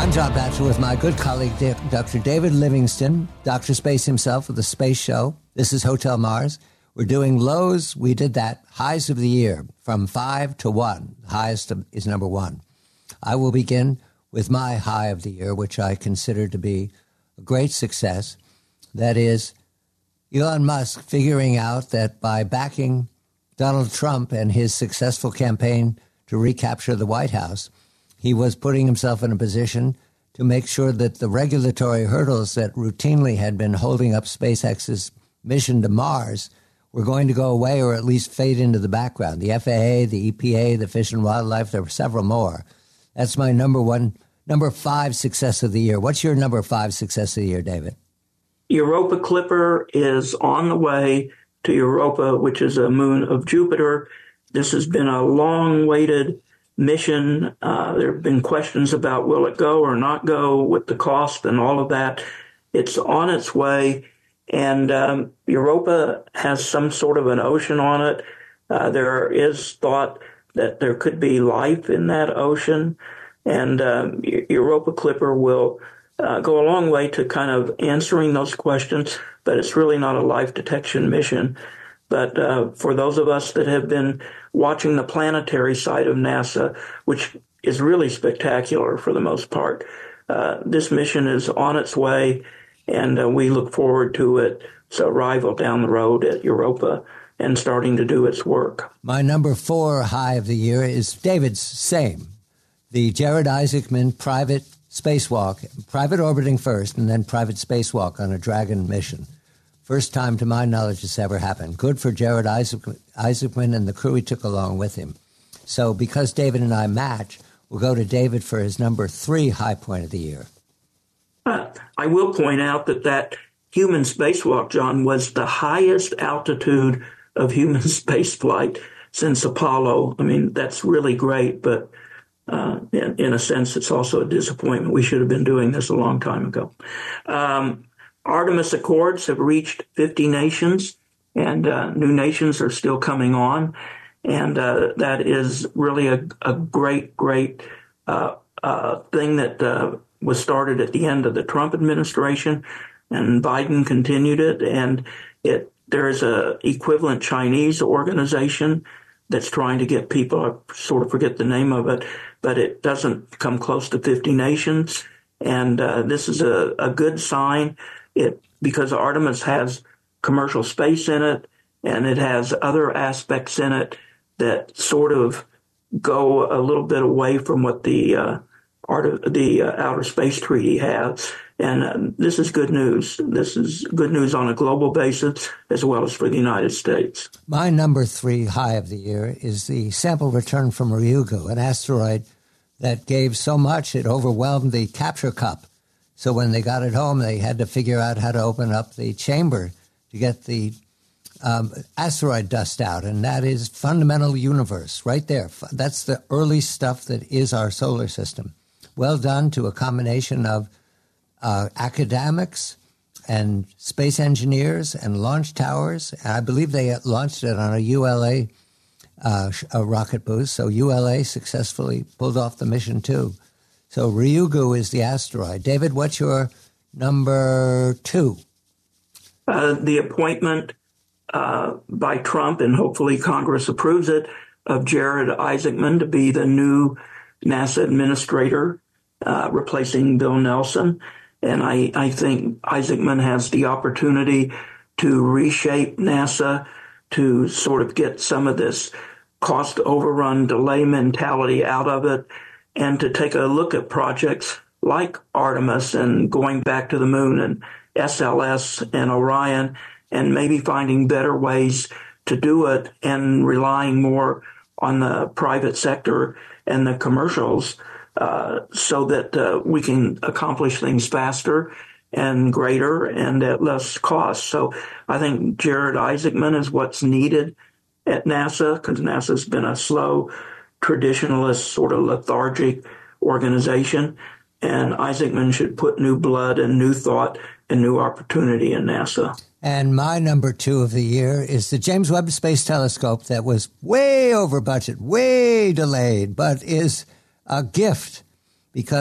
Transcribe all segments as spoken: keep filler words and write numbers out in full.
I'm John Batchelor with my good colleague, Doctor David Livingston, Doctor Space himself with the Space Show. This is Hotel Mars. We're doing lows. We did that. Highs of the year from five to one. Highest is number one. I will begin with my high of the year, which I consider to be a great success. That is Elon Musk figuring out that by backing Donald Trump and his successful campaign to recapture the White House, he was putting himself in a position to make sure that the regulatory hurdles that routinely had been holding up SpaceX's mission to Mars were going to go away or at least fade into the background. The F A A, the E P A, the Fish and Wildlife, there were several more. That's my number one, number five success of the year. What's your number five success of the year, David? Europa Clipper is on the way to Europa, which is a moon of Jupiter. This has been a long-awaited mission. Uh, there have been questions about will it go or not go with the cost and all of that. It's on its way, and um, Europa has some sort of an ocean on it. Uh, there is thought that there could be life in that ocean, and um, Europa Clipper will uh, go a long way to kind of answering those questions, but it's really not a life detection mission. But uh, for those of us that have been watching the planetary side of NASA, which is really spectacular for the most part, uh, this mission is on its way, and uh, we look forward to its arrival down the road at Europa and starting to do its work. My number four high of the year is David's same, the Jared Isaacman private spacewalk, private orbiting first, and then private spacewalk on a Dragon mission. First time, to my knowledge, this ever happened. Good for Jared Isaac, Isaacman and the crew he took along with him. So because David and I match, we'll go to David for his number three high point of the year. Uh, I will point out that that human spacewalk, John, was the highest altitude of human spaceflight since Apollo. I mean, that's really great, but uh, in, in a sense, it's also a disappointment. We should have been doing this a long time ago. Um, Artemis Accords have reached fifty nations, and uh, new nations are still coming on. And uh, that is really a, a great, great uh, uh, thing that uh, was started at the end of the Trump administration, and Biden continued it. And it there is a equivalent Chinese organization that's trying to get people, I sort of forget the name of it, but it doesn't come close to fifty nations. And uh, this is a, a good sign. It because Artemis has commercial space in it, and it has other aspects in it that sort of go a little bit away from what the uh, art of the uh, Outer Space Treaty has. And uh, this is good news. This is good news on a global basis as well as for the United States. My number three high of the year is the sample return from Ryugu, an asteroid that gave so much it overwhelmed the capture cup. So when they got it home, they had to figure out how to open up the chamber to get the um, asteroid dust out. And that is fundamental universe right there. That's the early stuff that is our solar system. Well done to a combination of uh, academics and space engineers and launch towers. And I believe they launched it on a U L A uh, a rocket boost. So U L A successfully pulled off the mission too. So Ryugu is the asteroid. David, what's your number two? Uh, the appointment uh, by Trump, and hopefully Congress approves it, of Jared Isaacman to be the new NASA administrator, uh, replacing Bill Nelson. And I, I think Isaacman has the opportunity to reshape NASA, to sort of get some of this cost overrun delay mentality out of it, and to take a look at projects like Artemis and going back to the moon and S L S and Orion, and maybe finding better ways to do it and relying more on the private sector and the commercials uh, so that uh, we can accomplish things faster and greater and at less cost. So I think Jared Isaacman is what's needed at NASA, because NASA's been a slow, traditionalist, sort of lethargic organization, and Isaacman should put new blood and new thought and new opportunity in NASA. And my number two of the year is the James Webb Space Telescope that was way over budget, way delayed, but is a gift because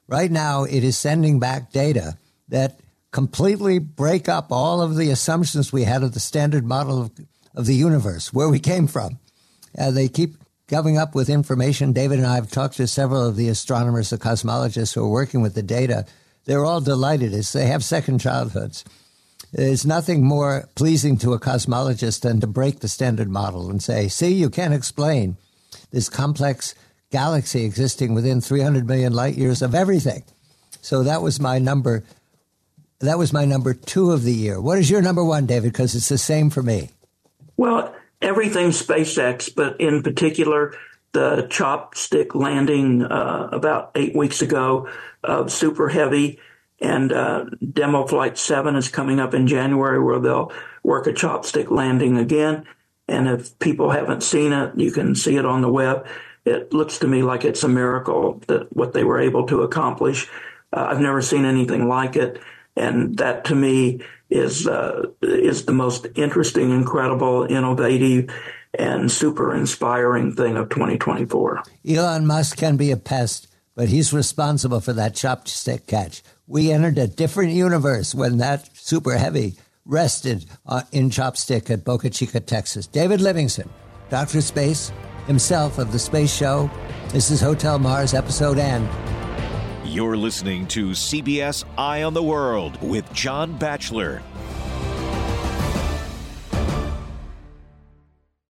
Right now, it is sending back data that completely break up all of the assumptions we had of the standard model of, of the universe, where we came from. Uh, they keep coming up with information. David and I have talked to several of the astronomers, the cosmologists who are working with the data. They're all delighted as they have second childhoods. There's nothing more pleasing to a cosmologist than to break the standard model and say, see, you can't explain this complex galaxy existing within three hundred million light years of everything. So that was my number. That was my number two of the year. What is your number one, David? Because it's the same for me. Well, everything SpaceX, but in particular, the chopstick landing uh, about eight weeks ago of Super Heavy, and uh, Demo Flight seven is coming up in January, where they'll work a chopstick landing again. And if people haven't seen it, you can see it on the web. It looks to me like it's a miracle that what they were able to accomplish. Uh, I've never seen anything like it. And that, to me, is uh, is the most interesting, incredible, innovative, and super inspiring thing of twenty twenty-four. Elon Musk can be a pest, but he's responsible for that chopstick catch. We entered a different universe when that Super Heavy rested uh, in Chopstick at Boca Chica, Texas. David Livingston, Doctor Space himself of the Space Show. This is Hotel Mars, episode N. You're listening to C B S Eye on the World with John Batchelor.